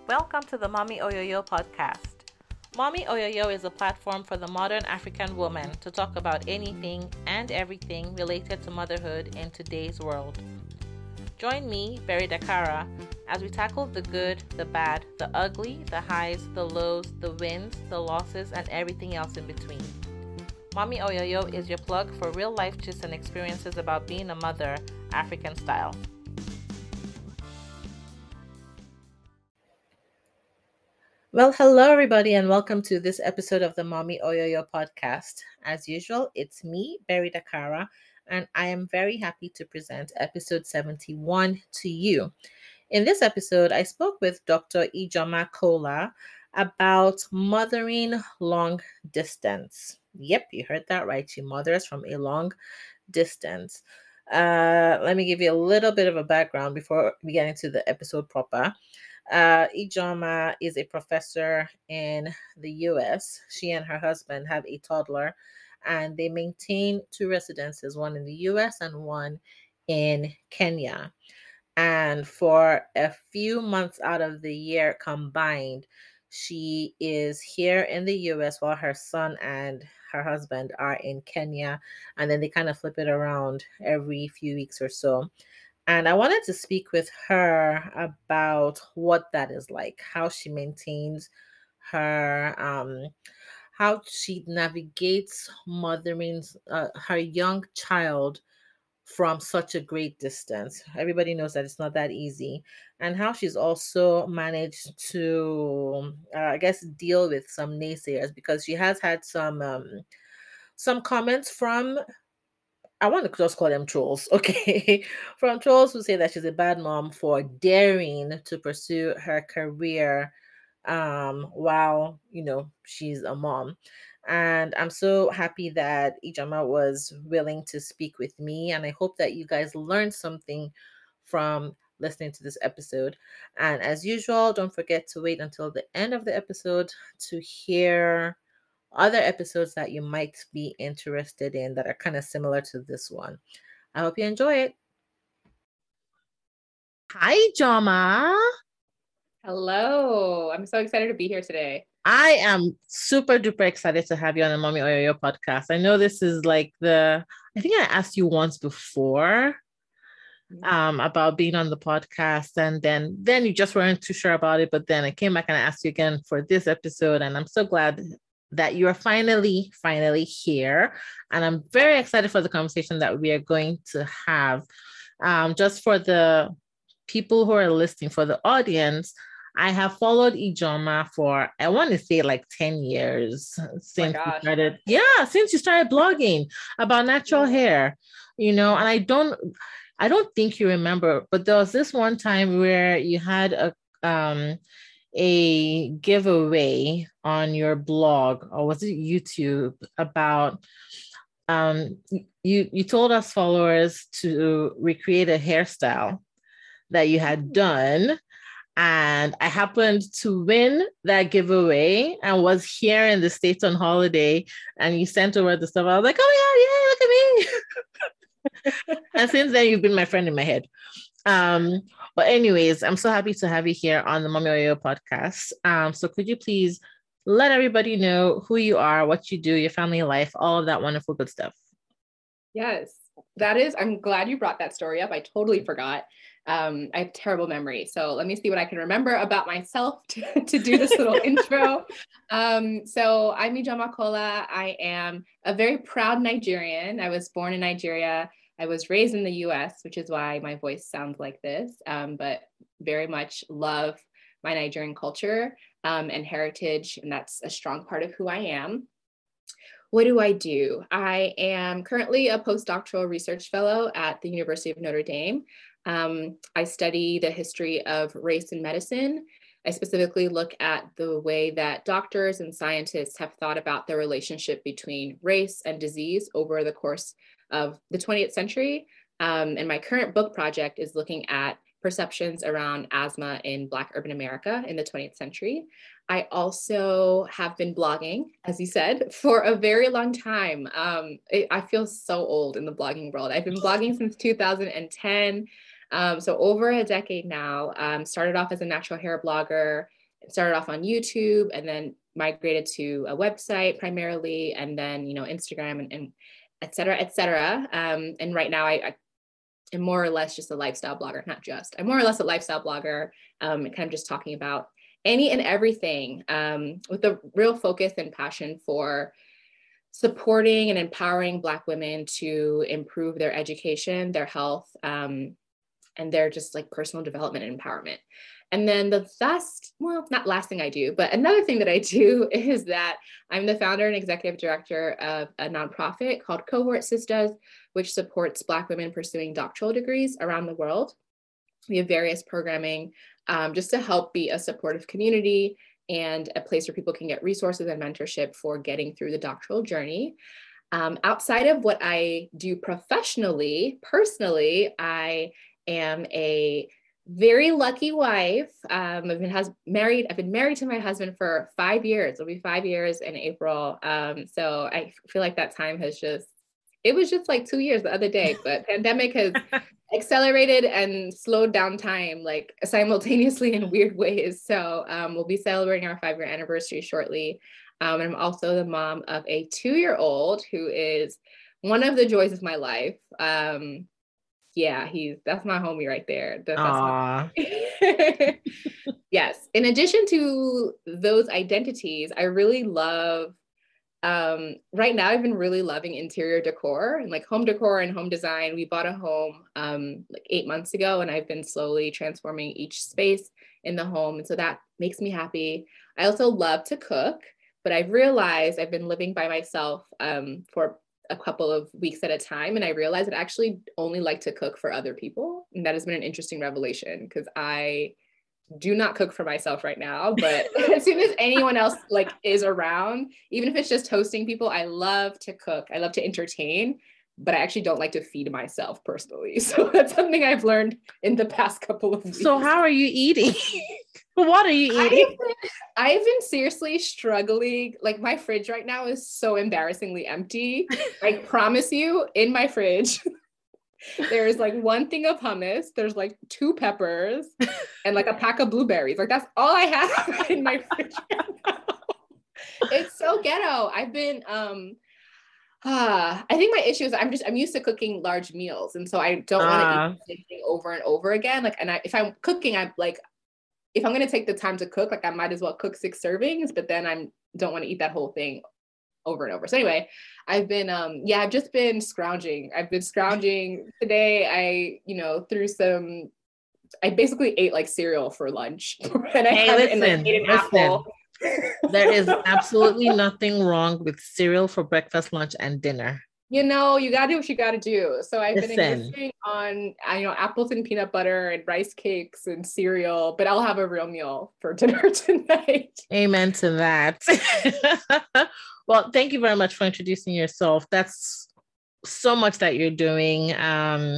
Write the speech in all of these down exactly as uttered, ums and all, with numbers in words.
Welcome to the Mommy Oyoyo podcast. Mommy Oyoyo is a platform for the modern African woman to talk about anything and everything related to motherhood in today's world. Join me, Berry Dakara, as we tackle the good, the bad, the ugly, the highs, the lows, the wins, the losses, and everything else in between. Mommy Oyoyo is your plug for real life gist and experiences about being a mother, African style. Well, hello, everybody, and welcome to this episode of the Mommy Oyoyo podcast. As usual, it's me, Berry Dakara, and I am very happy to present episode seventy-one to you. In this episode, I spoke with Doctor Ijeoma Kola about mothering long distance. Yep, you heard that right. She mothers from a long distance. Uh, let me give you a little bit of a background before we get into the episode proper. Uh, Ijeoma is a professor in the U S. She and her husband have a toddler, and they maintain two residences, one in the U S and one in Kenya. And for a few months out of the year combined, she is here in the U S while her son and her husband are in Kenya. And then they kind of flip it around every few weeks or so. And I wanted to speak with her about what that is like, how she maintains her, um, how she navigates mothering uh, her young child from such a great distance. Everybody knows that it's not that easy. And how she's also managed to, uh, I guess, deal with some naysayers because she has had some um, some comments from, I want to just call them trolls, okay? From trolls who say that she's a bad mom for daring to pursue her career um while, you know, she's a mom. And I'm so happy that Ijeoma was willing to speak with me, and I hope that you guys learned something from listening to this episode. And as usual, don't forget to wait until the end of the episode to hear other episodes that you might be interested in that are kind of similar to this one. I hope you enjoy it. Hi, Jama. Hello. I'm so excited to be here today. I am super duper excited to have you on the Mommy Oyoyo podcast. I know this is like the, I think I asked you once before um, about being on the podcast, and then then you just weren't too sure about it. But then I came back and I asked you again for this episode, and I'm so glad that you are finally, finally here. And I'm very excited for the conversation that we are going to have. Um, just for the people who are listening, for the audience, I have followed Ijeoma for, I want to say, like ten years since you started. Yeah, since you started blogging about natural hair, you know, and I don't, I don't think you remember, but there was this one time where you had a, um, a giveaway on your blog, or was it YouTube, about um you you told us followers to recreate a hairstyle that you had done, and I happened to win that giveaway and was here in the States on holiday, and you sent over the stuff. I was like, oh yeah, yeah, look at me. And since then you've been my friend in my head. Um, but anyways, I'm so happy to have you here on the Mommy Oyoyo podcast. Um, so could you please let everybody know who you are, what you do, your family life, all of that wonderful good stuff. Yes, that is, I'm glad you brought that story up. I totally forgot. Um, I have terrible memory. So let me see what I can remember about myself to, to do this little intro. Um, so I'm Ijeoma Kola. I am a very proud Nigerian. I was born in Nigeria. I was raised in the U S, which is why my voice sounds like this, um, but very much love my Nigerian culture um, and heritage. And that's a strong part of who I am. What do I do? I am currently a postdoctoral research fellow at the University of Notre Dame. Um, I study the history of race in medicine. I specifically look at the way that doctors and scientists have thought about the relationship between race and disease over the course of the twentieth century. Um, and my current book project is looking at perceptions around asthma in Black urban America in the twentieth century. I also have been blogging, as you said, for a very long time. Um, it, I feel so old in the blogging world. I've been blogging since two thousand ten. Um, so over a decade now, um, started off as a natural hair blogger, started off on YouTube, and then migrated to a website primarily, and then, you know, Instagram and, and et cetera, et cetera. Um, and right now I, I am more or less just a lifestyle blogger, not just, I'm more or less a lifestyle blogger, um, kind of just talking about any and everything, um, with a real focus and passion for supporting and empowering Black women to improve their education, their health, um, and their just like personal development and empowerment. And then the last, well, not last thing I do, but another thing that I do is that I'm the founder and executive director of a nonprofit called Cohort Sisters, which supports Black women pursuing doctoral degrees around the world. We have various programming um, just to help be a supportive community and a place where people can get resources and mentorship for getting through the doctoral journey. Um, outside of what I do professionally, personally, I am a very lucky wife. Um, I've been has married. I've been married to my husband for five years. It'll be five years in April. Um, so I feel like that time has just, it was just like two years the other day, but pandemic has accelerated and slowed down time like simultaneously in weird ways. So um, we'll be celebrating our five year anniversary shortly. Um, and I'm also the mom of a two-year-old who is one of the joys of my life. Um, yeah, he's, that's my homie right there. That, that's my yes. In addition to those identities, I really love, um, right now I've been really loving interior decor and like home decor and home design. We bought a home um, like eight months ago, and I've been slowly transforming each space in the home. And so that makes me happy. I also love to cook, but I've realized I've been living by myself um, for a couple of weeks at a time. And I realized I actually only like to cook for other people. And that has been an interesting revelation because I do not cook for myself right now, but as soon as anyone else like is around, even if it's just hosting people, I love to cook. I love to entertain, but I actually don't like to feed myself personally. So that's something I've learned in the past couple of weeks. So how are you eating? What are you eating? I've been, I've been seriously struggling. Like my fridge right now is so embarrassingly empty. I promise you, in my fridge, there's like one thing of hummus, there's like two peppers and like a pack of blueberries. Like that's all I have in my fridge right now. It's so ghetto. I've been, um, uh, I think my issue is I'm just, I'm used to cooking large meals. And so I don't want to Uh, eat the same thing over and over again. Like, and I, if I'm cooking, I'm like, if I'm going to take the time to cook, like I might as well cook six servings, but then I'm don't want to eat that whole thing over and over. So anyway, I've been, um, yeah, I've just been scrounging. I've been scrounging today. I, you know, threw some, I basically ate like cereal for lunch. And I hey, had listen, and, like, ate an listen. apple. There is absolutely nothing wrong with cereal for breakfast, lunch, and dinner. You know, you gotta do what you gotta do. So I've Listen. been existing on, you know, apples and peanut butter and rice cakes and cereal, but I'll have a real meal for dinner tonight. Amen to that. Well, thank you very much for introducing yourself. That's so much that you're doing. Um,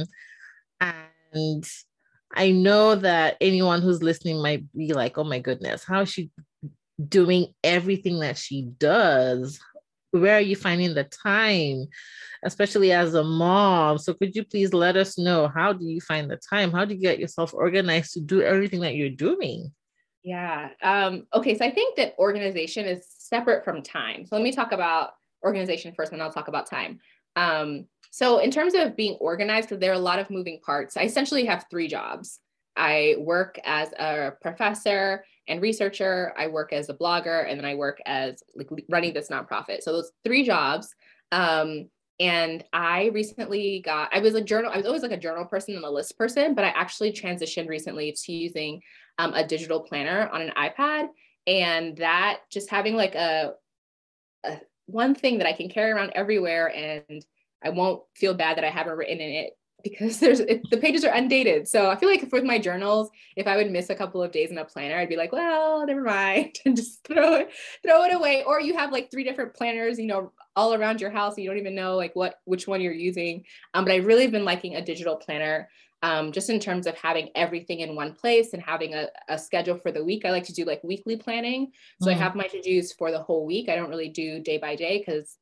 and I know that anyone who's listening might be like, oh my goodness, how is she doing everything that she does? Where are you finding the time, especially as a mom? So could you please let us know, how do you find the time? How do you get yourself organized to do everything that you're doing? Yeah. Um, okay. So I think that organization is separate from time. So let me talk about organization first, and then I'll talk about time. Um, so in terms of being organized, there are a lot of moving parts. I essentially have three jobs. I work as a professor and researcher. I work as a blogger, and then I work as like running this nonprofit. So those three jobs. Um, and I recently got, I was a journal, I was always like a journal person and a list person, but I actually transitioned recently to using um, a digital planner on an iPad. And that just having like a, a one thing that I can carry around everywhere, and I won't feel bad that I haven't written in it, because there's it, the pages are undated. So I feel like with my journals, if I would miss a couple of days in a planner, I'd be like, well, never mind, and just throw it, throw it away. Or you have like three different planners, you know, all around your house, and you don't even know like what, which one you're using. Um, but I really have been liking a digital planner, um, just in terms of having everything in one place and having a, a schedule for the week. I like to do like weekly planning. So mm. I have my to-dos for the whole week. I don't really do day by day because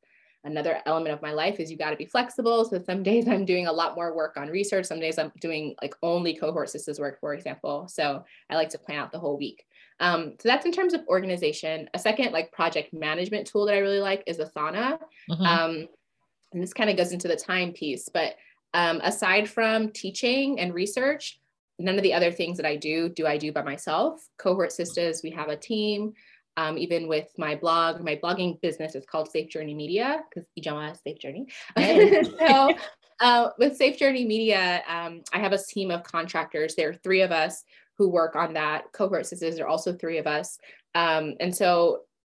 another element of my life is you got to be flexible. So some days I'm doing a lot more work on research. Some days I'm doing like only cohort sisters work, for example. So I like to plan out the whole week. Um, so that's in terms of organization. A second like project management tool that I really like is Asana. Mm-hmm. Um, and this kind of goes into the time piece, but um, aside from teaching and research, none of the other things that I do, do I do by myself. Cohort Sisters, we have a team. Um, even with my blog, my blogging business is called Safe Journey Media because Ijama is Safe Journey. Hey. So uh, with Safe Journey Media, um, I have a team of contractors. There are three of us who work on that. Cohort Sisters are also three of us. Um, and so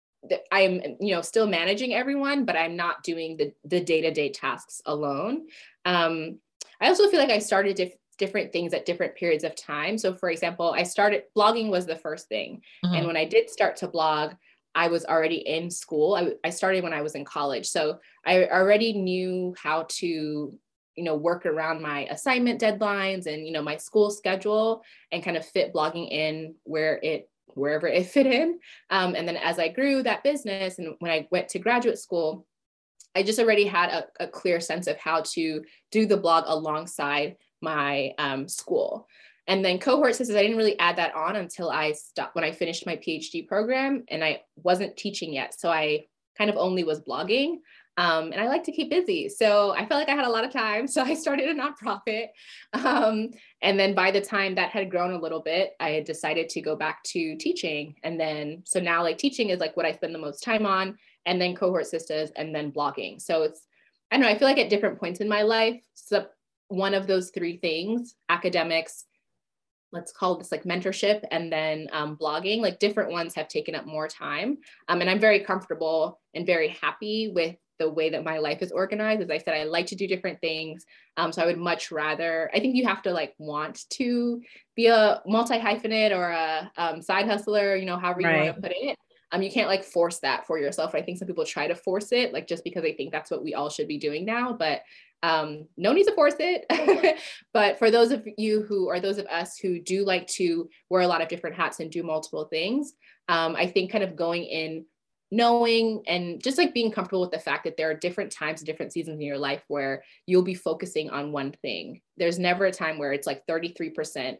I'm, you know, still managing everyone, but I'm not doing the, the day-to-day tasks alone. Um, I also feel like I started dif- different things at different periods of time. So for example, I started, blogging was the first thing. Mm-hmm. And when I did start to blog, I was already in school. I, I started when I was in college. So I already knew how to, you know, work around my assignment deadlines and, you know, my school schedule and kind of fit blogging in where it wherever it fit in. Um, and then as I grew that business and when I went to graduate school, I just already had a, a clear sense of how to do the blog alongside my um, school. And then Cohort Sisters, I didn't really add that on until I stopped when I finished my PhD program and I wasn't teaching yet. So I kind of only was blogging. Um, and I like to keep busy. So I felt like I had a lot of time. So I started a nonprofit. Um, and then by the time that had grown a little bit, I had decided to go back to teaching. And then, so now like teaching is like what I spend the most time on, and then Cohort Sisters, and then blogging. So it's, I don't know, I feel like at different points in my life, so one of those three things, academics, let's call this like mentorship, and then um, blogging, like different ones have taken up more time. Um, and I'm very comfortable and very happy with the way that my life is organized. As I said, I like to do different things. Um, so I would much rather, I think you have to like want to be a multi-hyphenate or a um, side hustler, you know, however you right. want to put it. Um, you can't like force that for yourself. I think some people try to force it, like just because they think that's what we all should be doing now, but um, no need to force it. But for those of you who, or those of us who do like to wear a lot of different hats and do multiple things, um, I think kind of going in knowing and just like being comfortable with the fact that there are different times, different seasons in your life where you'll be focusing on one thing. There's never a time where it's like thirty-three percent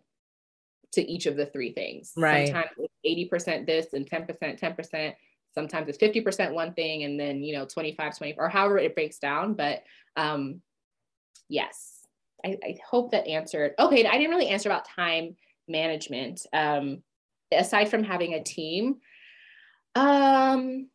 to each of the three things. Right. Sometimes it's eighty percent this and ten percent, ten percent. Sometimes it's fifty percent one thing and then, you know, twenty-five, twenty, or however it breaks down. But um, yes, I, I hope that answered. Okay, I didn't really answer about time management. Um, aside from having a team, Um,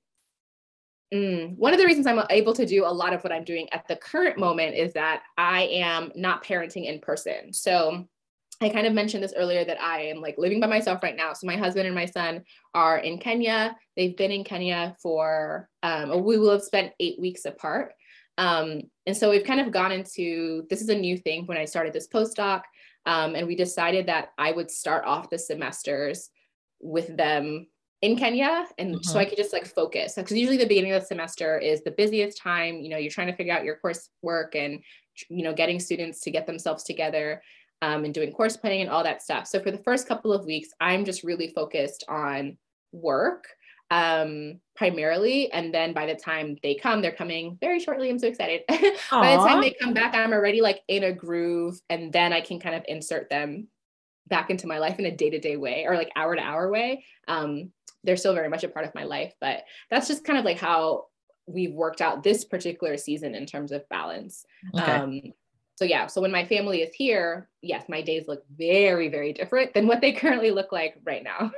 mm, one of the reasons I'm able to do a lot of what I'm doing at the current moment is that I am not parenting in person. So I kind of mentioned this earlier that I am like living by myself right now. So my husband and my son are in Kenya. They've been in Kenya for, um, we will have spent eight weeks apart. Um, and so we've kind of gone into, this is a new thing when I started this postdoc. Um, and we decided that I would start off the semesters with them in Kenya. And mm-hmm. so I could just like focus. Because usually the beginning of the semester is the busiest time. You know, you're trying to figure out your coursework and, you know, getting students to get themselves together um, and doing course planning and all that stuff. So for the first couple of weeks, I'm just really focused on work um, primarily. And then by the time they come, they're coming very shortly. I'm so excited. By the time they come back, I'm already like in a groove. And then I can kind of insert them back into my life in a day-to-day way or like hour to hour way. Um, they're still very much a part of my life, but that's just kind of like how we've worked out this particular season in terms of balance. Okay. Um, so yeah, so when my family is here, yes, my days look very, very different than what they currently look like right now.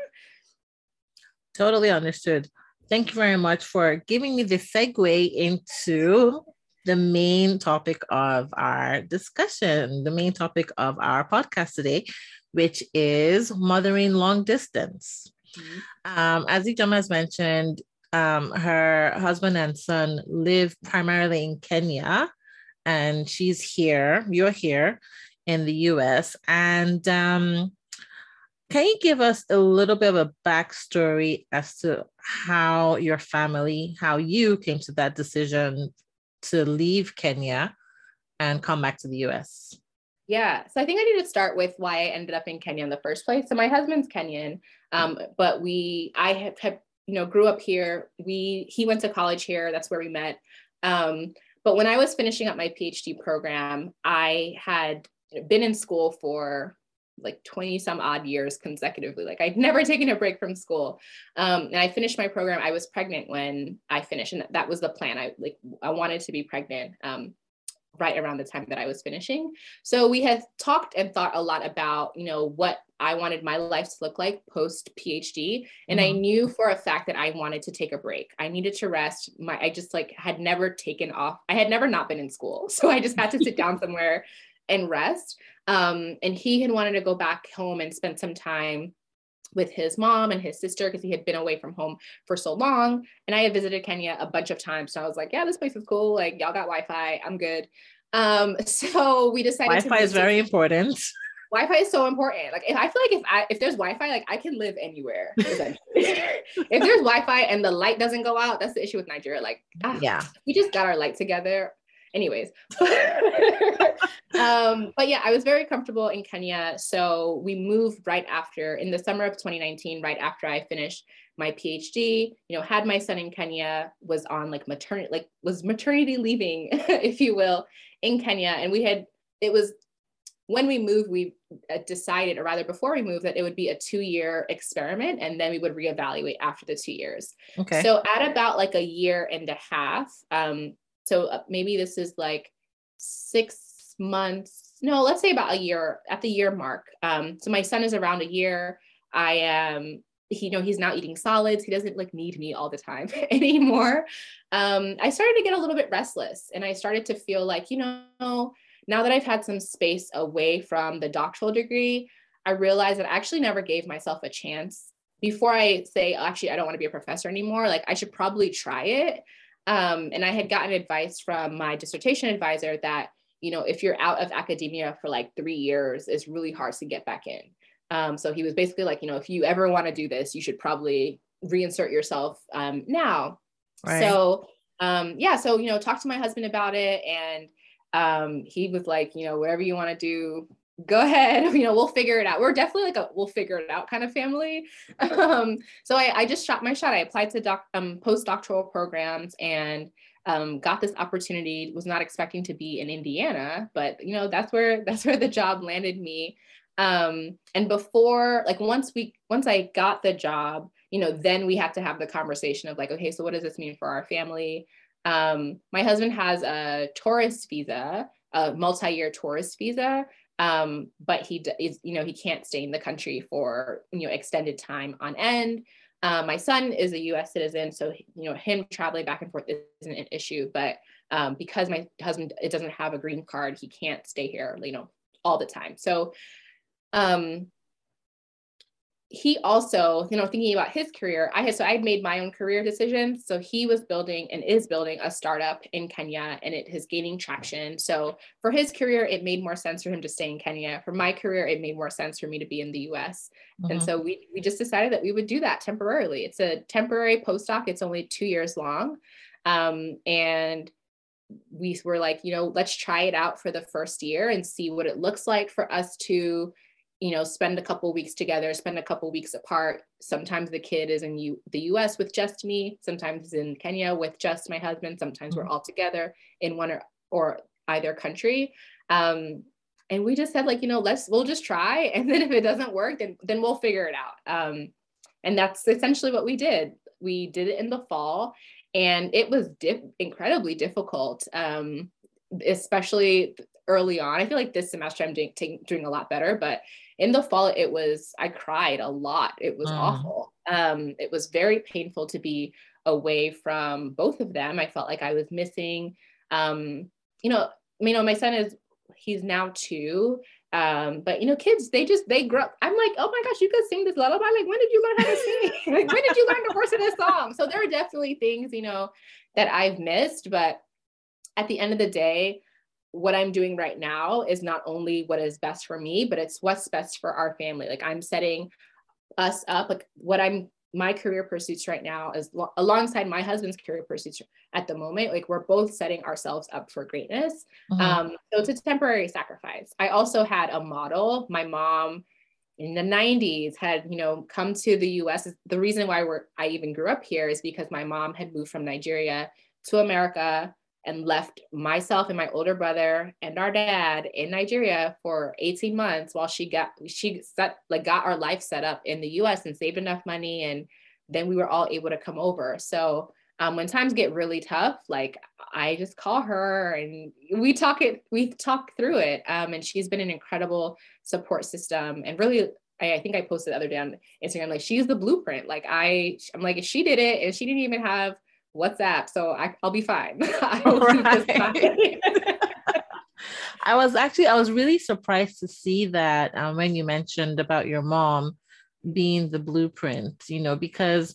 Totally understood. Thank you very much for giving me the segue into the main topic of our discussion, the main topic of our podcast today, which is mothering long distance. Mm-hmm. Um, as Ijoma has mentioned, um, her husband and son live primarily in Kenya, and she's here, you're here in the U S. And um, can you give us a little bit of a backstory as to how your family, how you came to that decision to leave Kenya and come back to the U S? Yeah, so I think I need to start with why I ended up in Kenya in the first place. So my husband's Kenyan, um, but we, I have, have, you know, grew up here. We, he went to college here. That's where we met. Um, but when I was finishing up my PhD program, I had been in school for like twenty some odd years consecutively. Like I'd never taken a break from school. Um, and I finished my program. I was pregnant when I finished, and that was the plan. I like, I wanted to be pregnant um, right around the time that I was finishing. So we had talked and thought a lot about, you know, what I wanted my life to look like post PhD. And mm-hmm. I knew for a fact that I wanted to take a break. I needed to rest. My, I just like had never taken off. I had never not been in school. So I just had to sit down somewhere and rest. Um, and he had wanted to go back home and spend some time with his mom and his sister because he had been away from home for so long. And I had visited Kenya a bunch of times. So I was like, yeah, this place is cool. Like y'all got Wi-Fi. I'm good. Um, so we decided Wi-Fi to is very to- important. Wi-Fi is so important. Like if I feel like if I if there's Wi-Fi, like I can live anywhere. Essentially. If there's Wi-Fi and the light doesn't go out, that's the issue with Nigeria. Like ah, yeah, we just got our light together. Anyways, um, but yeah, I was very comfortable in Kenya. So we moved right after, in the summer of twenty nineteen, right after I finished my PhD, you know, had my son in Kenya, was on like maternity, like was maternity leaving, if you will, in Kenya. And we had, it was, when we moved, we decided, or rather before we moved, that it would be a two-year experiment, and then we would reevaluate after the two years. Okay. So at about like a year and a half, um, so maybe this is like six months, no, let's say about a year, at the year mark. Um, so my son is around a year. I am, he, you know, he's now eating solids. He doesn't like need me all the time anymore. Um, I started to get a little bit restless, and I started to feel like, you know, now that I've had some space away from the doctoral degree, I realized that I actually never gave myself a chance. Before I say, actually, I don't want to be a professor anymore, like I should probably try it. Um, and I had gotten advice from my dissertation advisor that, you know, if you're out of academia for like three years, it's really hard to get back in. Um, so he was basically like, you know, if you ever want to do this, you should probably reinsert yourself um, now. Right. So um, yeah, so, you know, talk to my husband about it. And um, he was like, you know, whatever you want to do, go ahead, you know, we'll figure it out. We're definitely like a, we'll figure it out kind of family. Um, so I, I just shot my shot. I applied to doc, um, postdoctoral programs and um, got this opportunity. Was not expecting to be in Indiana, but you know, that's where, that's where the job landed me. Um, and before, like once we, once I got the job, you know, then we had to have the conversation of like, okay, so what does this mean for our family? Um, my husband has a tourist visa, a multi-year tourist visa. Um, but he is, you know, he can't stay in the country for, you know, extended time on end. Um, my son is a U S citizen, so, you know, him traveling back and forth isn't an issue, but um, because my husband, it doesn't have a green card, he can't stay here, you know, all the time. So, um, he also, you know, thinking about his career, I had, so I'd made my own career decisions. So he was building and is building a startup in Kenya, and it is gaining traction. So for his career, it made more sense for him to stay in Kenya. For my career, it made more sense for me to be in the U S. Mm-hmm. And so we, we just decided that we would do that temporarily. It's a temporary postdoc. It's only two years long. Um, and we were like, you know, let's try it out for the first year and see what it looks like for us to, you know, spend a couple weeks together, spend a couple weeks apart. Sometimes the kid is in U- the U S with just me, sometimes in Kenya with just my husband, sometimes mm-hmm. we're all together in one or, or either country. Um, and we just said like, you know, let's, we'll just try. And then if it doesn't work, then, then we'll figure it out. Um, and that's essentially what we did. We did it in the fall, and it was dip- incredibly difficult, um, especially early on. I feel like this semester I'm doing, taking, doing a lot better, but in the fall, it was, I cried a lot. It was mm. awful. Um, it was very painful to be away from both of them. I felt like I was missing, um, you know, you know, my son is, he's now two. Um, but you know, kids, they just, they grow up. I'm like, oh my gosh, you could sing this lullaby. Like, when did you learn how to sing? Like, when did you learn the words of this song? So there are definitely things, you know, that I've missed, but at the end of the day, what I'm doing right now is not only what is best for me, but it's what's best for our family. Like I'm setting us up, like what I'm, my career pursuits right now is lo- alongside my husband's career pursuits at the moment, like we're both setting ourselves up for greatness. Mm-hmm. Um, so it's a temporary sacrifice. I also had a model. My mom in the nineties had, you know, come to the U S. The reason why we're, I even grew up here is because my mom had moved from Nigeria to America. and left myself and my older brother and our dad in Nigeria for eighteen months while she got, she set, like got our life set up in the U S and saved enough money. And then we were all able to come over. So um, when times get really tough, like I just call her and we talk it, we talk through it. Um, and she's been an incredible support system. And really, I, I think I posted the other day on Instagram, like she's the blueprint. Like I, I'm like, if she did it and she didn't even have WhatsApp, so I, I'll be fine. I will be just fine. I was actually, I was really surprised to see that um, when you mentioned about your mom being the blueprint, you know, because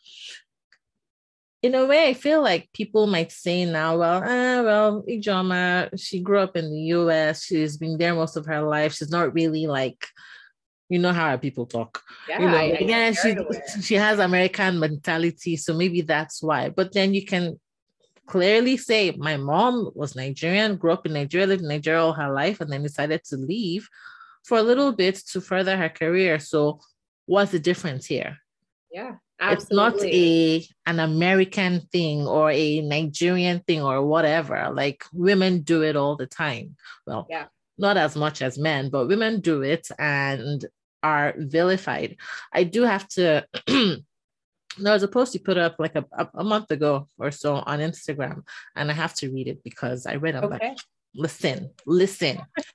in a way, I feel like people might say now, well, ah, well, Ijeoma, she grew up in the U S. She's been there most of her life. She's not really like, you know how people talk. Yeah, you know, I, I again, she, she has American mentality, so maybe that's why. But then you can clearly say, my mom was Nigerian, grew up in Nigeria, lived in Nigeria all her life, and then decided to leave for a little bit to further her career. So what's the difference here? Yeah. Absolutely. It's not a an American thing or a Nigerian thing or whatever. Like women do it all the time. Well, yeah. not as much as men, but women do it and are vilified. I do have to, there was a post you put up like a, a month ago or so on Instagram, and I have to read it because I read it. Okay. Like, listen, listen.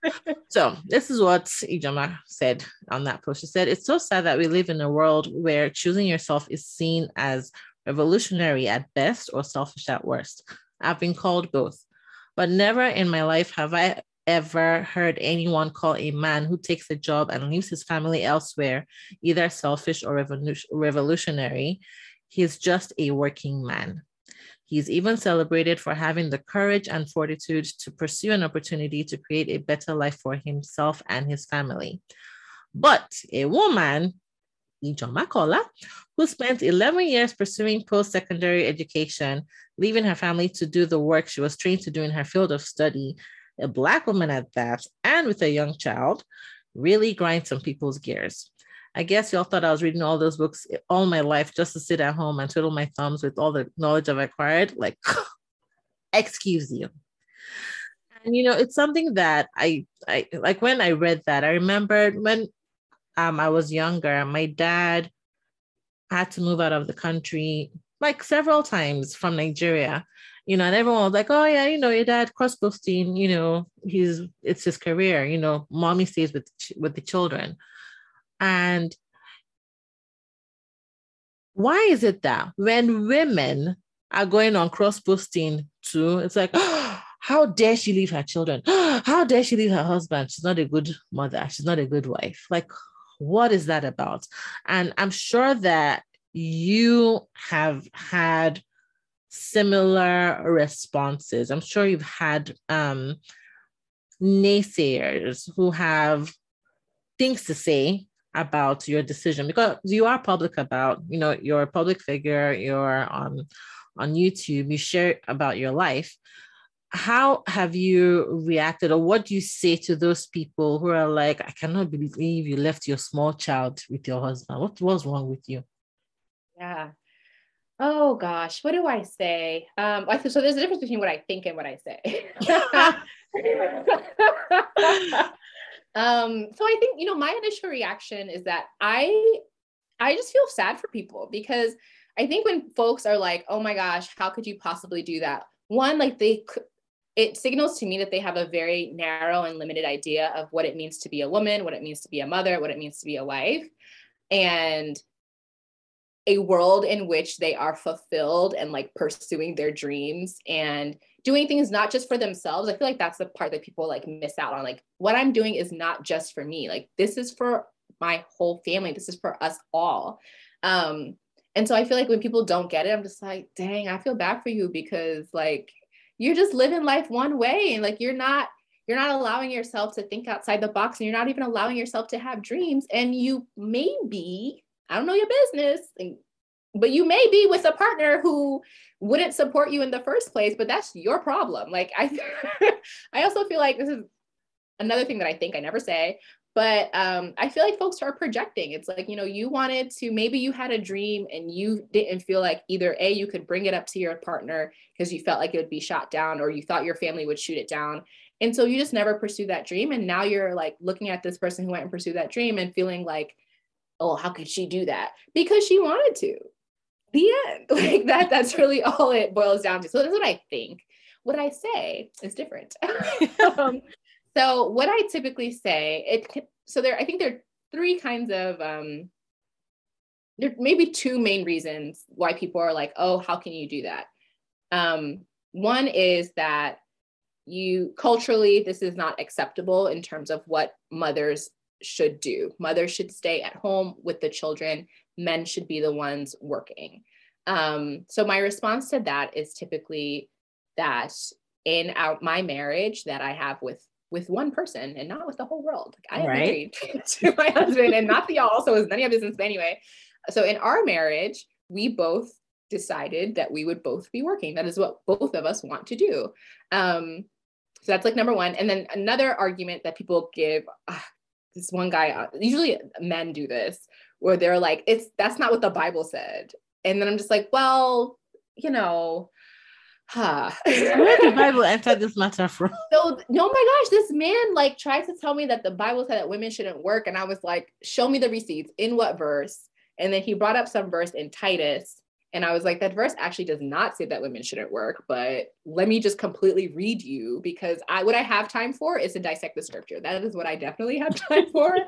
So this is what Ijeoma said on that post. She said, it's so sad that we live in a world where choosing yourself is seen as revolutionary at best or selfish at worst. I've been called both, but never in my life have I ever heard anyone call a man who takes a job and leaves his family elsewhere either selfish or revolu- revolutionary. He's just a working man. He's even celebrated for having the courage and fortitude to pursue an opportunity to create a better life for himself and his family. But a woman, Ijeoma Kola, who spent eleven years pursuing post-secondary education, leaving her family to do the work she was trained to do in her field of study, a Black woman at that, and with a young child, really grinds some people's gears. I guess y'all thought I was reading all those books all my life just to sit at home and twiddle my thumbs with all the knowledge I've acquired. Like, excuse you. And, you know, it's something that I, I like when I read that, I remembered when um, I was younger, my dad had to move out of the country like several times from Nigeria, you know, and everyone was like, oh yeah, you know, your dad cross-posting, you know, he's, it's his career, you know, mommy stays with, with the children. And why is it that when women are going on cross-posting too, it's like, oh, how dare she leave her children? How dare she leave her husband? She's not a good mother. She's not a good wife. Like, what is that about? And I'm sure that you have had similar responses. I'm sure you've had um, naysayers who have things to say about your decision because you are public about, you know, you're a public figure, you're on, on YouTube, you share about your life. How have you reacted, or what do you say to those people who are like, I cannot believe you left your small child with your husband? What was wrong with you? Yeah. Oh gosh, what do I say? Um, I th- so there's a difference between what I think and what I say. Um, so I think, you know, my initial reaction is that I, I just feel sad for people because I think when folks are like, oh my gosh, how could you possibly do that? One, like they, it signals to me that they have a very narrow and limited idea of what it means to be a woman, what it means to be a mother, what it means to be a wife, and a world in which they are fulfilled and like pursuing their dreams and doing things not just for themselves. I feel like that's the part that people like miss out on. Like what I'm doing is not just for me. Like this is for my whole family. This is for us all. Um, and so I feel like when people don't get it, I'm just like, dang, I feel bad for you because like, you're just living life one way. And like, you're not, you're not allowing yourself to think outside the box and you're not even allowing yourself to have dreams. And you may be, I don't know your business, but you may be with a partner who wouldn't support you in the first place, but that's your problem. Like I, I also feel like this is another thing that I think I never say, But um, I feel like folks are projecting. It's like, you know, you wanted to, maybe you had a dream and you didn't feel like either A, you could bring it up to your partner because you felt like it would be shot down, or you thought your family would shoot it down. And so you just never pursued that dream. And now you're like looking at this person who went and pursued that dream and feeling like, oh, how could she do that? Because she wanted to. The end. Like that, that's really all it boils down to. So that's what I think. What I say is different. um, So what I typically say, it so there, I think there are three kinds of, um, there may be two main reasons why people are like, oh, how can you do that? Um, one is that you culturally, this is not acceptable in terms of what mothers should do. Mothers should stay at home with the children. Men should be the ones working. Um, so my response to that is typically that in our, my marriage that I have with with one person and not with the whole world. Like, I am Right. married to my husband and not the y'all, so it's none of your business. But anyway, so in our marriage, we both decided that we would both be working. That is what both of us want to do. Um, so that's like number one. And then another argument that people give, uh, this one guy, uh, usually men do this, where they're like, it's, that's not what the Bible said. And then I'm just like, well, you know, huh. Where did the Bible enter this matter from? So, no, my gosh, this man like tried to tell me that the Bible said that women shouldn't work. And I was like, show me the receipts. In what verse? And then he brought up some verse in Titus. And I was like, that verse actually does not say that women shouldn't work, but let me just completely read you, because I, what I have time for is to dissect the scripture. That is what I definitely have time for.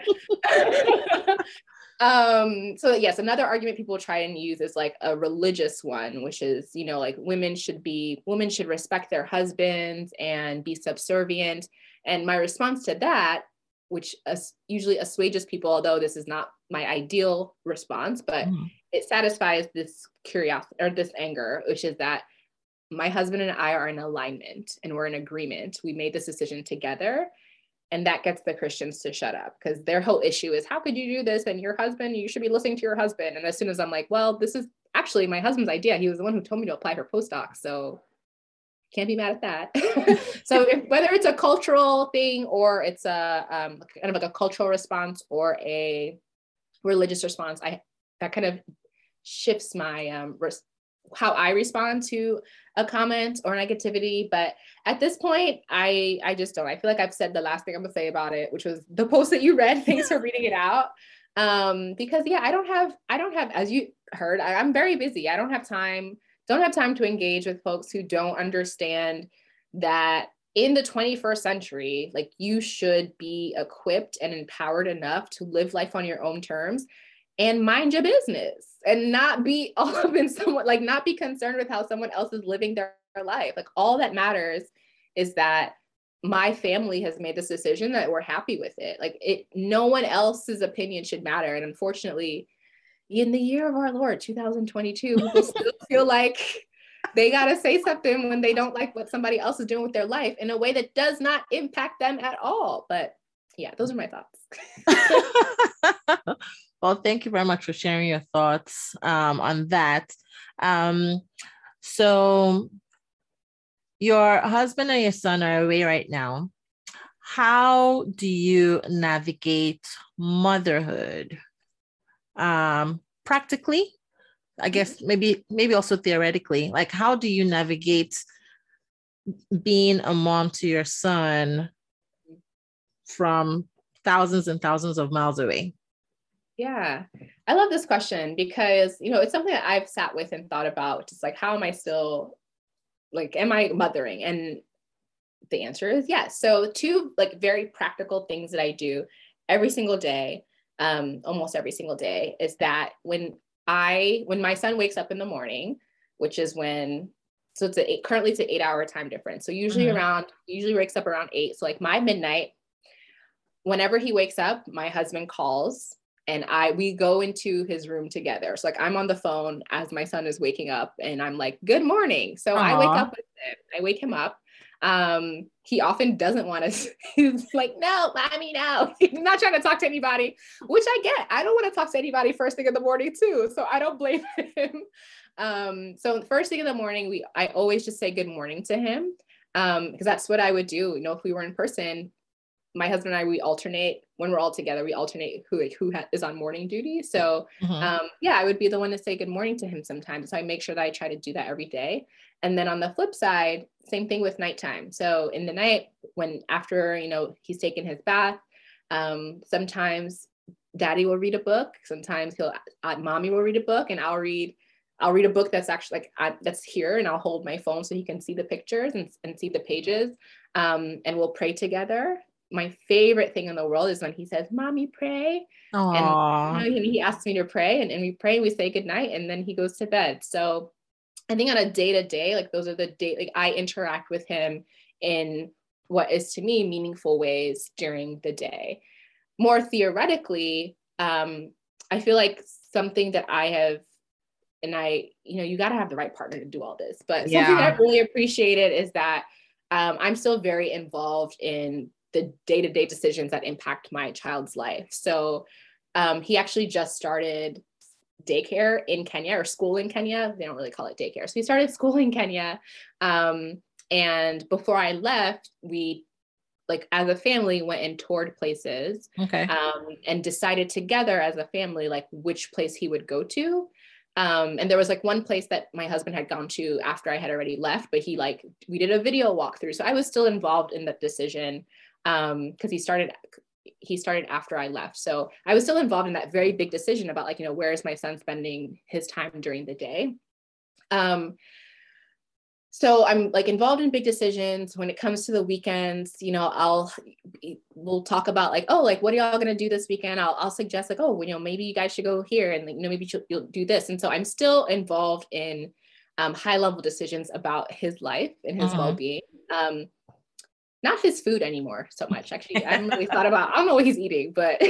Um, so yes, another argument people try and use is like a religious one, which is, you know, like women should be, women should respect their husbands and be subservient. And my response to that, which as, usually assuages people, although this is not my ideal response, but mm. it satisfies this curiosity or this anger, which is that my husband and I are in alignment and we're in agreement. We made this decision together. And that gets the Christians to shut up, because their whole issue is, how could you do this? And your husband, you should be listening to your husband. And as soon as I'm like, well, this is actually my husband's idea. He was the one who told me to apply for postdoc. So can't be mad at that. So if, whether it's a cultural thing or it's a um, kind of like a cultural response or a religious response, I that kind of shifts my um, res- how I respond to a comment or negativity. But at this point, I I just don't. I feel like I've said the last thing I'm gonna say about it, which was the post that you read. Thanks for reading it out. Um, because yeah, I don't have, I don't have, as you heard, I, I'm very busy. I don't have time, don't have time to engage with folks who don't understand that in the twenty-first century, like you should be equipped and empowered enough to live life on your own terms and mind your business and not be all up in someone, like not be concerned with how someone else is living their, their life. Like all that matters is that my family has made this decision that we're happy with it. Like it, no one else's opinion should matter. And unfortunately, in the year of our Lord, two thousand twenty-two, people still feel like they got to say something when they don't like what somebody else is doing with their life in a way that does not impact them at all. But yeah, those are my thoughts. Well, thank you very much for sharing your thoughts um, on that. Um, so your husband and your son are away right now. How do you navigate motherhood? Um, practically, I guess maybe maybe also theoretically, like how do you navigate being a mom to your son from thousands and thousands of miles away? Yeah, I love this question because, you know, it's something that I've sat with and thought about, which is like, how am I still, like, am I mothering? And the answer is yes. So two like very practical things that I do every single day, um, almost every single day, is that when I, when my son wakes up in the morning, which is when, so it's a eight, currently it's an eight hour time difference. So usually mm-hmm. around, usually wakes up around eight. So like my midnight, whenever he wakes up, my husband calls and I, we go into his room together. So like I'm on the phone as my son is waking up and I'm like, good morning. So Aww. I wake up with him, I wake him up. Um, he often doesn't want to, he's like, no, mommy, no. He's not trying to talk to anybody, which I get. I don't want to talk to anybody first thing in the morning too. So I don't blame him. Um, so the first thing in the morning, we, I always just say good morning to him. Um, because that's what I would do. You know, if we were in person, my husband and I, we alternate when we're all together, we alternate who, who ha- is on morning duty. So Mhm. um, yeah, I would be the one to say good morning to him sometimes. So I make sure that I try to do that every day. And then on the flip side, same thing with nighttime. So in the night, when after, you know, he's taken his bath, um, sometimes daddy will read a book. Sometimes he'll, uh, mommy will read a book, and I'll read, I'll read a book that's actually like, I, that's here, and I'll hold my phone so he can see the pictures and, and see the pages. Um, and we'll pray together. My favorite thing in the world is when he says, "Mommy, pray." Aww. And you know, he asks me to pray, and, and we pray, we say goodnight, and then he goes to bed. So I think on a day to day, like those are the day, like I interact with him in what is to me meaningful ways during the day. More theoretically, um, I feel like something that I have, and I, you know, you got to have the right partner to do all this, but Yeah. something that I've really appreciated is that um, I'm still very involved in the day-to-day decisions that impact my child's life. So um, he actually just started daycare in Kenya, or school in Kenya. They don't really call it daycare. So he started school in Kenya. Um, and before I left, we, like as a family, went and toured places. Okay. Um, and decided together as a family, like which place he would go to. Um, and there was like one place that my husband had gone to after I had already left, but he like, we did a video walkthrough. So I was still involved in that decision. Um, cause he started, he started after I left. So I was still involved in that very big decision about like, you know, where is my son spending his time during the day? Um, so I'm like involved in big decisions. When it comes to the weekends, you know, I'll, we'll talk about like, oh, like, what are y'all going to do this weekend? I'll, I'll suggest like, oh, you know, maybe you guys should go here, and, you know, maybe you'll do this. And so I'm still involved in um, high level decisions about his life and his mm-hmm. well-being. Um, not his food anymore so much. Actually, I haven't really thought about, I don't know what he's eating, but,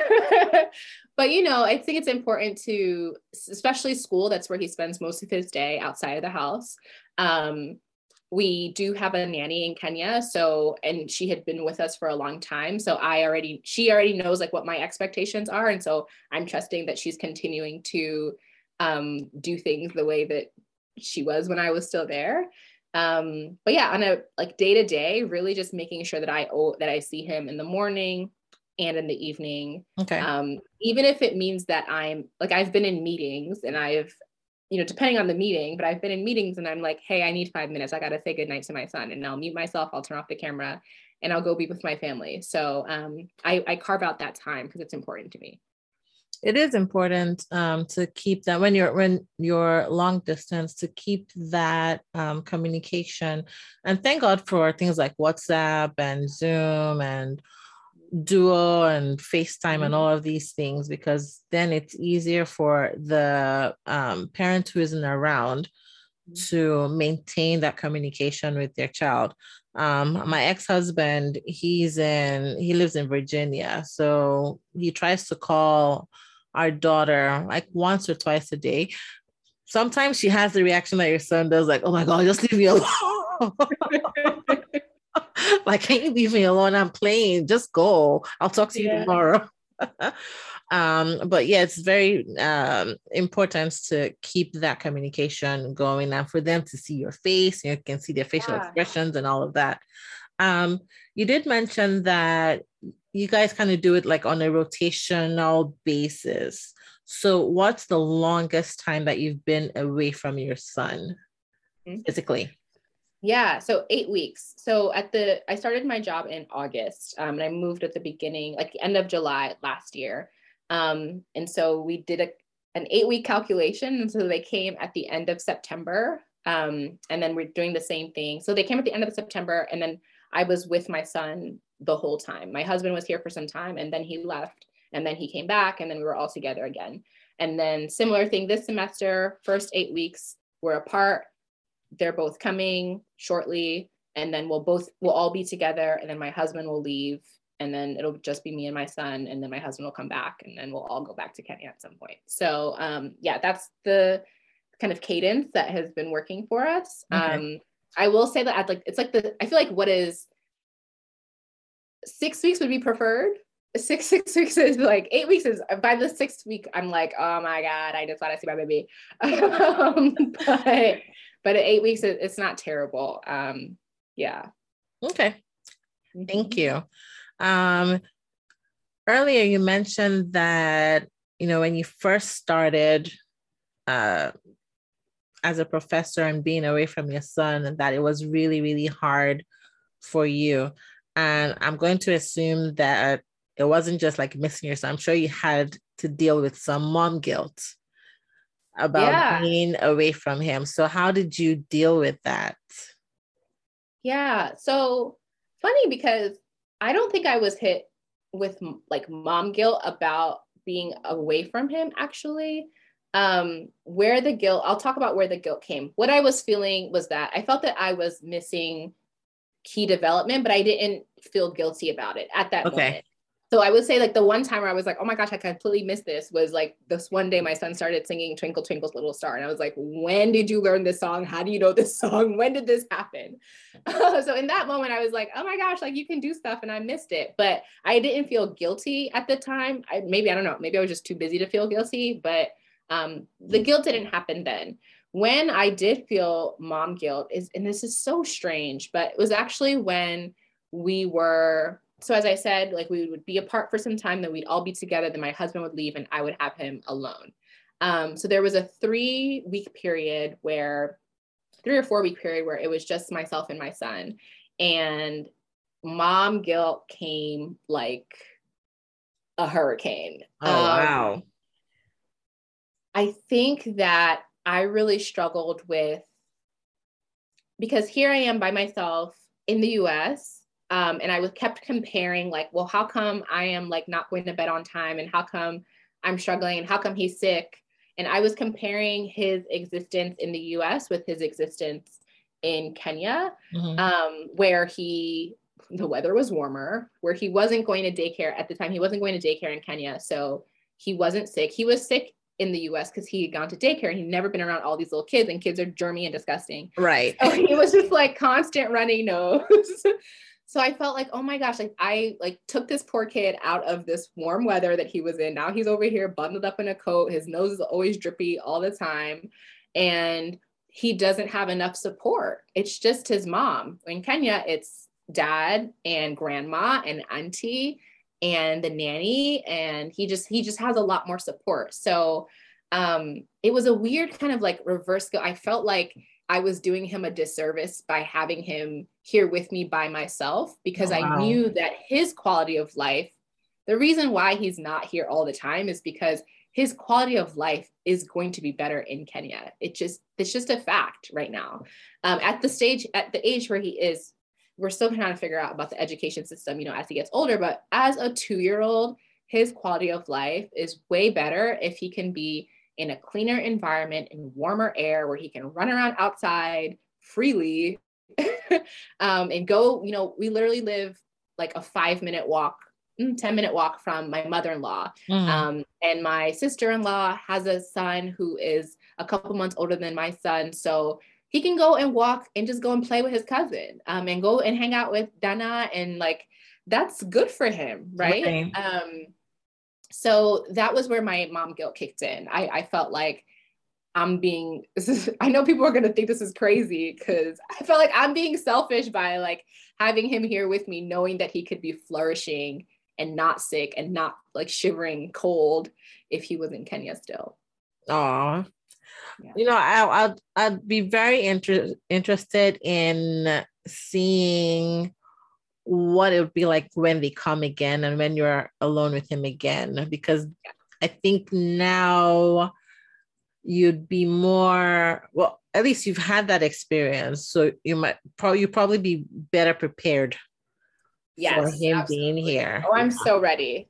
but, you know, I think it's important to, especially school, that's where he spends most of his day outside of the house. Um, we do have a nanny in Kenya. So, and she had been with us for a long time. So I already, she already knows like what my expectations are. And so I'm trusting that she's continuing to um, do things the way that she was when I was still there. Um, but yeah, on a like day to day, really just making sure that I owe, that I see him in the morning and in the evening. Okay. Um, even if it means that I'm like, I've been in meetings and I've, you know, depending on the meeting, but I've been in meetings and I'm like, hey, I need five minutes. I got to say goodnight to my son, and I'll mute myself. I'll turn off the camera and I'll go be with my family. So um, I, I carve out that time because it's important to me. It is important um, to keep that when you're when you're long distance, to keep that um, communication. And thank God for things like WhatsApp and Zoom and Duo and FaceTime mm-hmm. and all of these things, because then it's easier for the um, parent who isn't around mm-hmm. to maintain that communication with their child. Um, my ex-husband, he's in, he lives in Virginia. So he tries to call our daughter like once or twice a day. Sometimes she has the reaction that your son does, like, oh my God, just leave me alone. Like, can you leave me alone? I'm playing. Just go. I'll talk to you yeah. tomorrow. um, but yeah, it's very um, important to keep that communication going and for them to see your face. You can see their facial yeah. expressions and all of that. Um, you did mention that you guys kind of do it like on a rotational basis. So what's the longest time that you've been away from your son mm-hmm. physically? Yeah, so eight weeks. So at the, I started my job in August um, and I moved at the beginning, like the end of July last year. Um, and so we did a, an eight week calculation. And so they came at the end of September. Um, and then we're doing the same thing. So they came at the end of September, and then I was with my son the whole time. My husband was here for some time, and then he left, and then he came back, and then we were all together again. And then similar thing this semester, first eight weeks we're apart. They're both coming shortly, and then we'll both, we'll all be together, and then my husband will leave, and then it'll just be me and my son, and then my husband will come back, and then we'll all go back to Kenya at some point. So um, yeah, that's the kind of cadence that has been working for us. Okay. Um, I will say that I'd like, it's like the, I feel like what is six weeks would be preferred. Six, six weeks is like, eight weeks is, by the sixth week, I'm like, oh my God, I just want to see my baby. um, but, but at eight weeks, it, it's not terrible. Um, yeah. Okay. Thank you. Um, earlier you mentioned that, you know, when you first started uh, as a professor and being away from your son, and that it was really, really hard for you. And I'm going to assume that it wasn't just like missing your son. I'm sure you had to deal with some mom guilt about Yeah. being away from him. So how did you deal with that? Yeah. So funny because I don't think I was hit with like mom guilt about being away from him actually. Um, where the guilt, I'll talk about where the guilt came. What I was feeling was that I felt that I was missing key development, but I didn't feel guilty about it at that Okay. moment. So I would say like the one time where I was like, oh my gosh, I completely missed this was like this one day my son started singing Twinkle Twinkle Little Star. And I was like, when did you learn this song? How do you know this song? When did this happen? Uh, so in that moment, I was like, oh my gosh, like you can do stuff and I missed it. But I didn't feel guilty at the time. I, maybe, I don't know, maybe I was just too busy to feel guilty, but um, the guilt didn't happen then. When I did feel mom guilt is, and this is so strange, but it was actually when we were, so as I said, like we would be apart for some time, then we'd all be together, then my husband would leave and I would have him alone. Um, so there was a three week period where, three or four week period where it was just myself and my son. And mom guilt came like a hurricane. Oh, Um, wow. I think that I really struggled with, because here I am by myself in the U S, um, and I was kept comparing like, well, how come I am like not going to bed on time? And how come I'm struggling? And how come he's sick? And I was comparing his existence in the U S with his existence in Kenya, Mm-hmm. um, where he, the weather was warmer, where he wasn't going to daycare at the time. He wasn't going to daycare in Kenya. So he wasn't sick. He was sick in the U S because he had gone to daycare and he'd never been around all these little kids, and kids are germy and disgusting. Right. So he was just like constant runny nose. So I felt like, oh my gosh, like I like took this poor kid out of this warm weather that he was in. Now he's over here bundled up in a coat. His nose is always drippy all the time. And he doesn't have enough support. It's just his mom. In Kenya, it's dad and grandma and auntie and the nanny. And he just, he just has a lot more support. So um, it was a weird kind of like reverse go. I felt like I was doing him a disservice by having him here with me by myself, because Oh, I wow. knew that his quality of life, the reason why he's not here all the time is because his quality of life is going to be better in Kenya. It just, it's just a fact right now. Um, at the stage, at the age where he is, we're still trying to figure out about the education system, you know, as he gets older, but as a two-year-old, his quality of life is way better if he can be in a cleaner environment, in warmer air, where he can run around outside freely um, and go, you know, we literally live like a five minute walk, ten minute walk from my mother-in-law. Mm-hmm. Um, and my sister-in-law has a son who is a couple months older than my son. So he can go and walk and just go and play with his cousin um, and go and hang out with Dana. And like, that's good for him. Right. Right. Um, so that was where my mom guilt kicked in. I, I felt like I'm being, this is, I know people are going to think this is crazy, because I felt like I'm being selfish by like having him here with me, knowing that he could be flourishing and not sick and not like shivering cold if he was in Kenya still. Oh, Yeah. you know, I, I'd, I'd be very inter- interested in seeing what it would be like when they come again and when you're alone with him again, because I think now you'd be more, well, at least you've had that experience, so you might probably you probably be better prepared Yes, for him absolutely. being here. Oh, I'm so ready.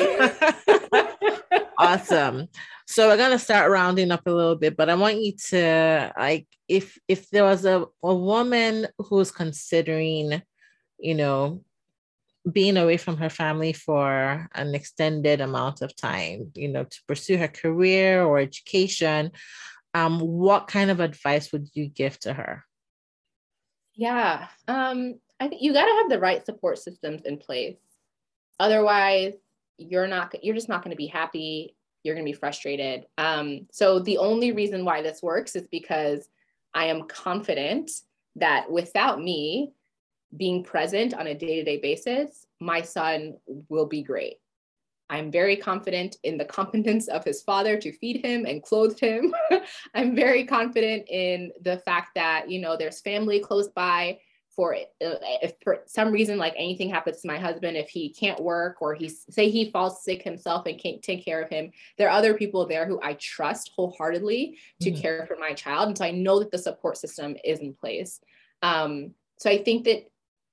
Awesome. So we're gonna start rounding up a little bit, but I want you to, like, if if there was a, a woman who's considering, you know, being away from her family for an extended amount of time, you know, to pursue her career or education, um, what kind of advice would you give to her? Yeah, um, I think you got to have the right support systems in place. Otherwise, you're not, you're just not going to be happy. You're going to be frustrated. Um, so the only reason why this works is because I am confident that without me, being present on a day-to-day basis, my son will be great. I'm very confident in the competence of his father to feed him and clothe him. I'm very confident in the fact that, you know, there's family close by for if for some reason, like anything happens to my husband, if he can't work or he say he falls sick himself and can't take care of him, there are other people there who I trust wholeheartedly to mm-hmm. care for my child. And so I know that the support system is in place. Um, so I think that,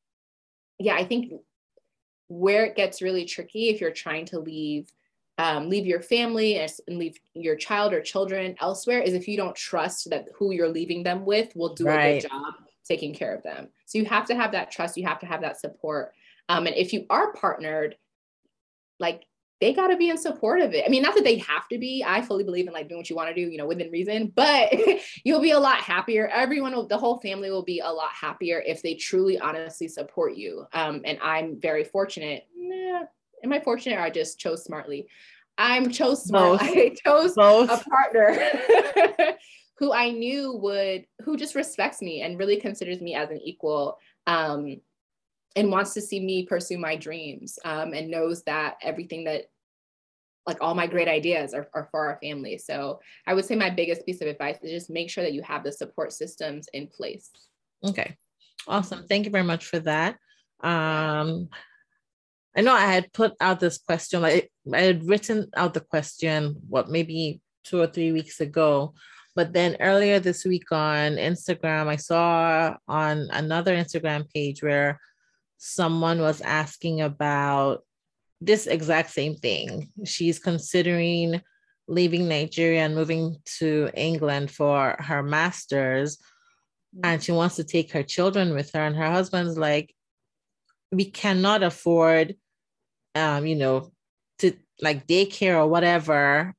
yeah, I think where it gets really tricky if you're trying to leave um, leave your family and leave your child or children elsewhere is if you don't trust that who you're leaving them with will do right. a good job taking care of them. So you have to have that trust. You have to have that support. Um, and if you are partnered, like they got to be in support of it. I mean, not that they have to be. I fully believe in like doing what you want to do, you know, within reason, but you'll be a lot happier. Everyone will, the whole family will be a lot happier if they truly, honestly support you. Um, and I'm very fortunate. Nah, am I fortunate or I just chose smartly? I'm chose smart. Both. I chose Both. a partner who I knew would, who just respects me and really considers me as an equal, um, and wants to see me pursue my dreams, um, and knows that everything that, like all my great ideas are, are for our family. So I would say my biggest piece of advice is just make sure that you have the support systems in place. Okay. Awesome. Thank you very much for that. Um, I know I had put out this question, like I had written out the question, what, maybe two or three weeks ago. But then earlier this week on Instagram, I saw on another Instagram page where someone was asking about this exact same thing. She's considering leaving Nigeria and moving to England for her master's, and she wants to take her children with her. And her husband's like, we cannot afford, um, you know, to like daycare or whatever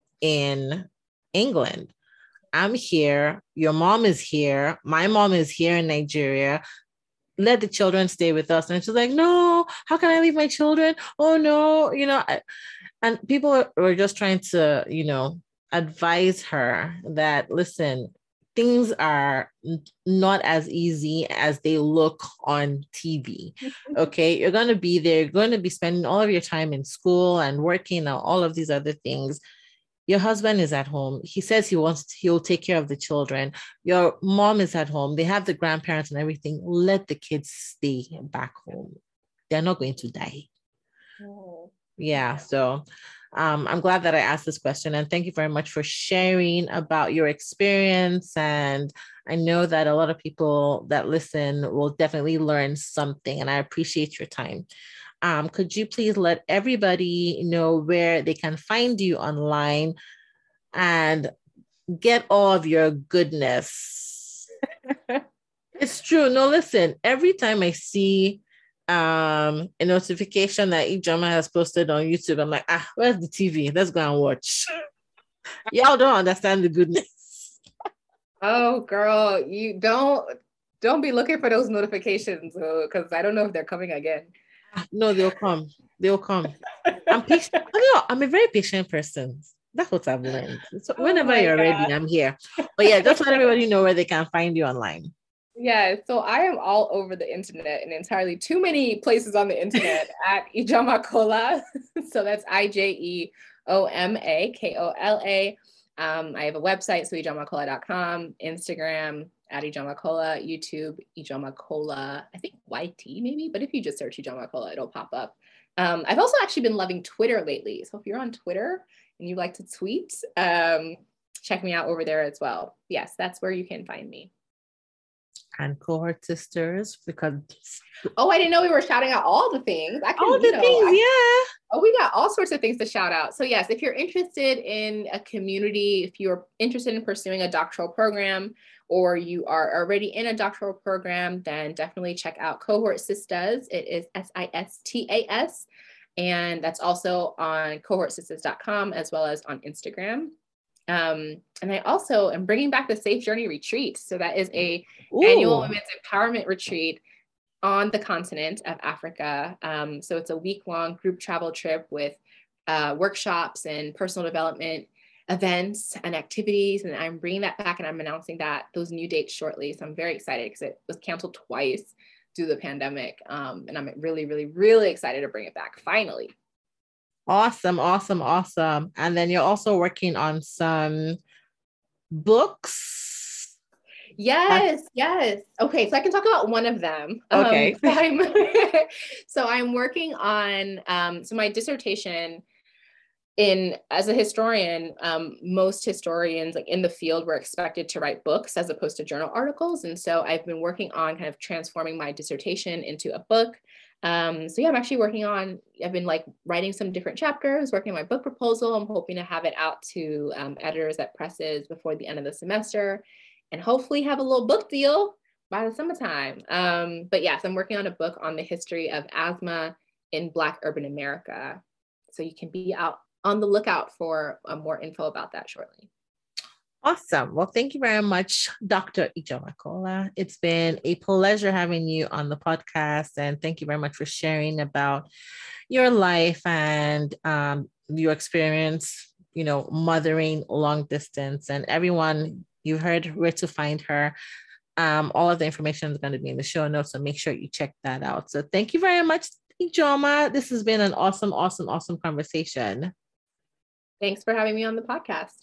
in England. I'm here. Your mom is here. My mom is here in Nigeria. Let the children stay with us. And she's like, no, how can I leave my children? Oh, no, you know, I, and people were just trying to, you know, advise her that, listen, things are not as easy as they look on T V. Okay. You're going to be there. You're going to be spending all of your time in school and working and all of these other things. Your husband is at home. He says he wants to, he'll take care of the children. Your mom is at home. They have the grandparents and everything. Let the kids stay back home. They're not going to die. Oh. Yeah. So um, I'm glad that I asked this question, and thank you very much for sharing about your experience. And I know that a lot of people that listen will definitely learn something, and I appreciate your time. Um, could you please let everybody know where they can find you online and get all of your goodness? It's true. No, listen, every time I see um, a notification that Ijoma has posted on YouTube, I'm like, ah, where's the T V? Let's go and watch. Y'all don't understand the goodness. Oh, girl, you don't, don't be looking for those notifications because I don't know if they're coming again. No, they'll come. They'll come. I'm patient. I don't know. I'm a very patient person. That's what I've learned. So whenever oh you're God. ready, I'm here. But yeah, just let everybody know where they can find you online. Yeah, so I am all over the internet and entirely too many places on the internet at Ijoma Kola. So that's I J E O M A K O L A. Um, I have a website, so ijoma kola dot com, Instagram at Ijoma Kola, YouTube, Ijoma Kola, I think Y T maybe, but if you just search Ijoma Kola, it'll pop up. Um, I've also actually been loving Twitter lately. So if you're on Twitter and you like to tweet, um, check me out over there as well. Yes, that's where you can find me. And Cohort Sisters, because oh, I didn't know we were shouting out all the things. I can, all the you know, things, I, yeah. Oh, we got all sorts of things to shout out. So yes, if you're interested in a community, if you're interested in pursuing a doctoral program, or you are already in a doctoral program, then definitely check out Cohort Sisters. It is S I S T A S. And that's also on cohort sisters dot com as well as on Instagram. Um, and I also am bringing back the Safe Journey Retreat. So that is a Ooh. annual women's empowerment retreat on the continent of Africa. Um, so it's a week-long group travel trip with uh, workshops and personal development events and activities. And I'm bringing that back, and I'm announcing that those new dates shortly. So I'm very excited because it was canceled twice due to the pandemic. Um, and I'm really, really, really excited to bring it back finally. Awesome, awesome, awesome. And then you're also working on some books. Yes, yes. Okay, so I can talk about one of them. Okay. Um, so, I'm, so I'm working on, um, so my dissertation in, as a historian, um, most historians like in the field were expected to write books as opposed to journal articles. And so I've been working on kind of transforming my dissertation into a book. Um, so yeah, I'm actually working on, I've been like writing some different chapters, working on my book proposal. I'm hoping to have it out to um, editors at presses before the end of the semester and hopefully have a little book deal by the summertime. Um, but yes, I'm working on a book on the history of asthma in Black urban America. So you can be out on the lookout for uh, more info about that shortly. Awesome. Well, thank you very much, Doctor Ijeoma Kola. It's been a pleasure having you on the podcast. And thank you very much for sharing about your life and um, your experience, you know, mothering long distance. And everyone, you heard where to find her. Um, all of the information is going to be in the show notes, so make sure you check that out. So thank you very much, Ijeoma. This has been an awesome, awesome, awesome conversation. Thanks for having me on the podcast.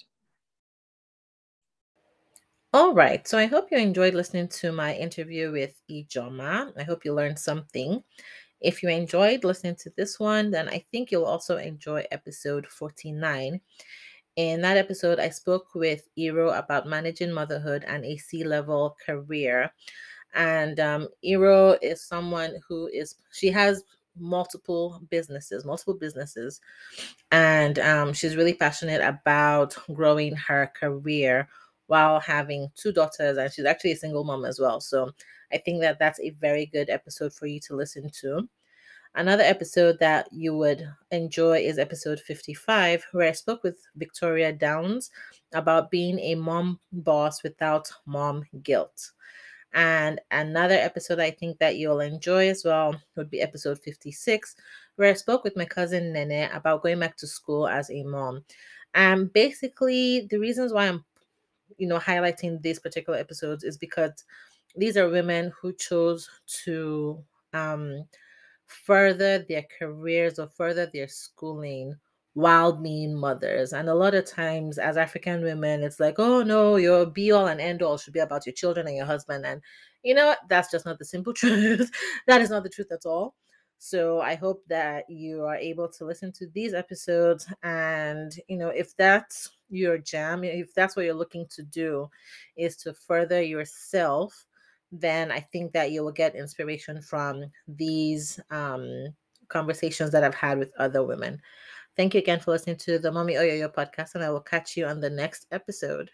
All right. So I hope you enjoyed listening to my interview with Ijeoma. I hope you learned something. If you enjoyed listening to this one, then I think you'll also enjoy episode forty-nine. In that episode, I spoke with Iro about managing motherhood and a C-level career. And um, Iro is someone who is, she has multiple businesses, multiple businesses. And um, she's really passionate about growing her career while having two daughters. And she's actually a single mom as well. So I think that that's a very good episode for you to listen to. Another episode that you would enjoy is episode fifty-five, where I spoke with Victoria Downs about being a mom boss without mom guilt. And another episode I think that you'll enjoy as well would be episode fifty-six, where I spoke with my cousin Nene about going back to school as a mom. And basically, the reasons why I'm, you know, highlighting these particular episodes is because these are women who chose to um, further their careers or further their schooling while being mothers. And a lot of times as African women, it's like, oh no, your be all and end all should be about your children and your husband. And you know what? That's just not the simple truth. That is not the truth at all. So I hope that you are able to listen to these episodes. And, you know, if that's your jam, if that's what you're looking to do, is to further yourself, then I think that you will get inspiration from these um, conversations that I've had with other women. Thank you again for listening to the Mommy Oyoyo podcast, and I will catch you on the next episode.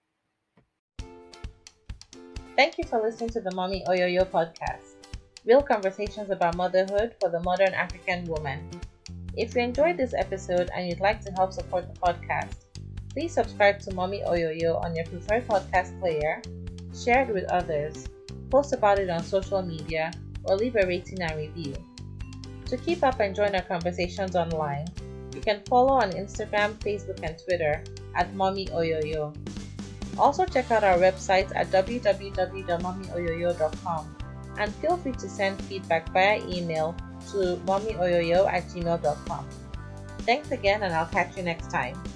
Thank you for listening to the Mommy Oyoyo podcast, real conversations about motherhood for the modern African woman. If you enjoyed this episode and you'd like to help support the podcast, please subscribe to Mommy Oyoyo on your preferred podcast player, share it with others, post about it on social media, or leave a rating and review. To keep up and join our conversations online, you can follow on Instagram, Facebook, and Twitter at Mommy Oyoyo. Also check out our website at w w w dot mommy oyoyo dot com and feel free to send feedback via email to mommyoyoyo at gmail dot com. Thanks again, and I'll catch you next time.